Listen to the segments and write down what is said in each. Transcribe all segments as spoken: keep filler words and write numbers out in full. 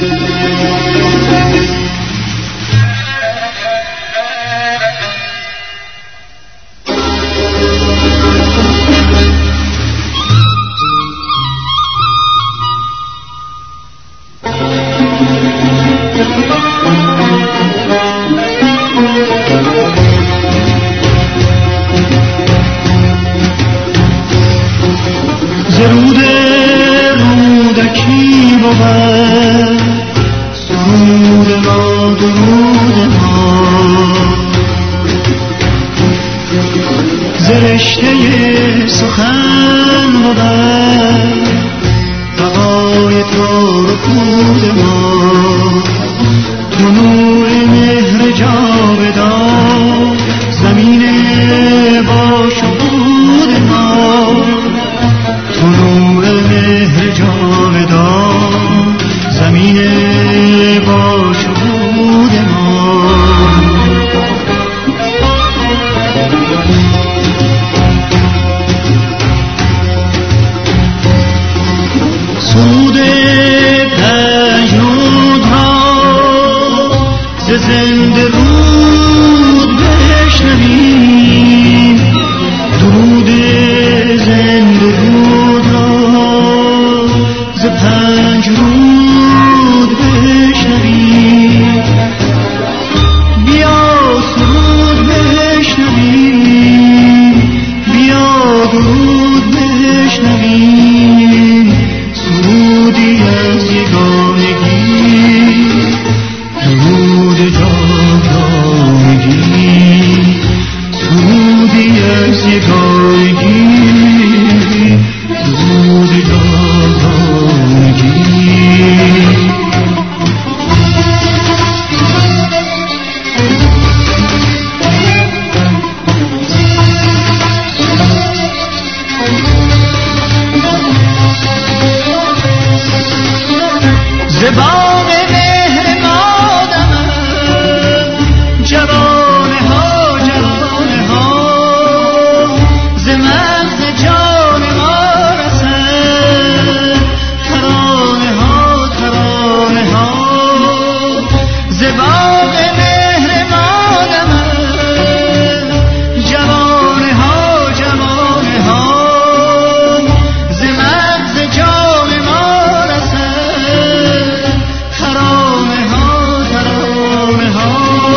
درود رودکی بود سرود ما درود ما زرشته سخن بود بقای تار و پود ما طلوع مهر جاودان زمین با شهود ما طلوع مهر جاودان زمین با شهود ما سود پنج رود را ز زنده رود بشنویم درود زنده رود ز پنج رود بشنویم بیا سرود بشنویم بیا درود بشنویم سرودی از یگانگی درود جاودانگی سرودی از یگانگی درود جاودانگی ز باغ مهر مادمم جوانه ها جوانه ها ز مغز جان ما رسد ترانه ها ترانه ها ز باغ مهر مادمم جوانه ها جوانه ها ز مغز جان ما رسد ترانه ها ترانه ها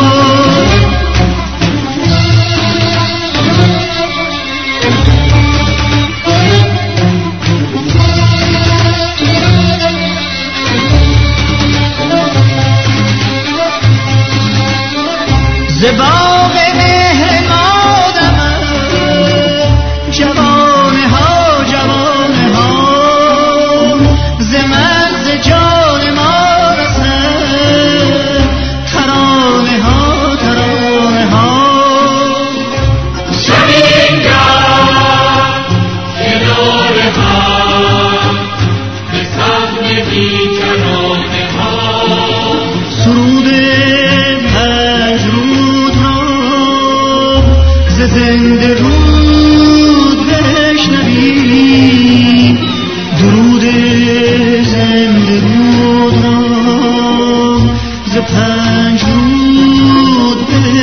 ز باغ مهر مادمم جوانه ها جوانه ها ز مغز جان ما رسد ترانه ها ترانه ها زمین گرد کناره ها به سهم بیکرانه ها سرود پنج رود را ز زنده رود بشنویم درود زنده رود را ز پنج رود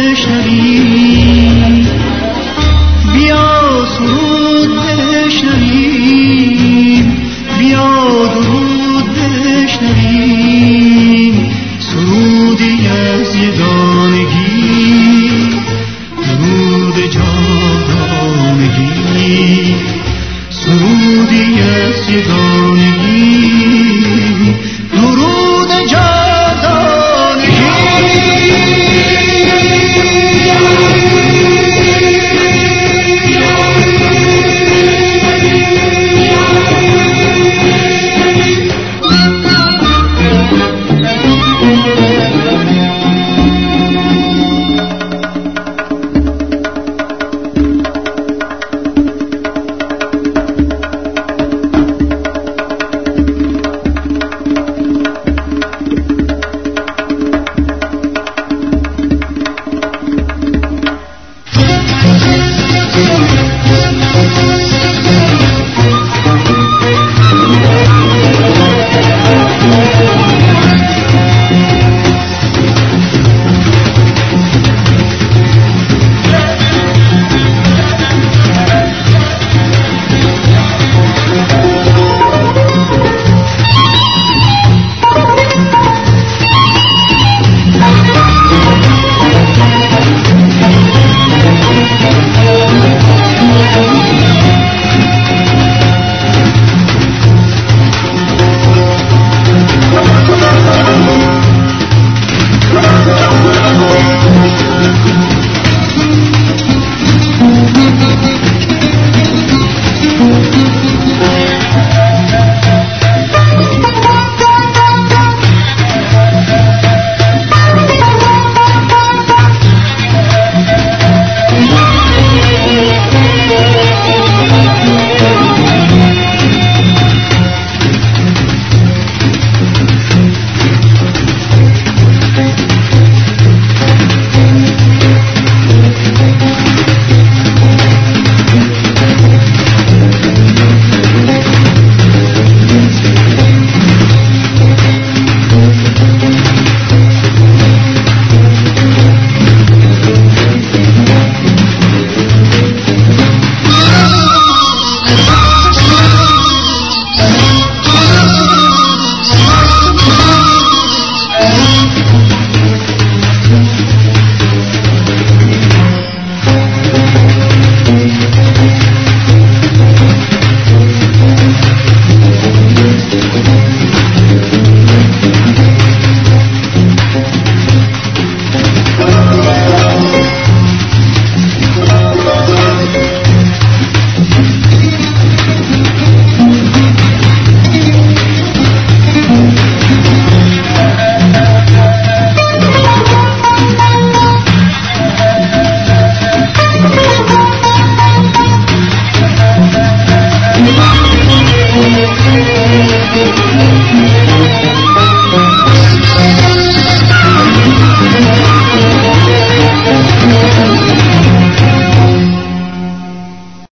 بشنویم بیا سرود بشنویم بیا درود بشنویم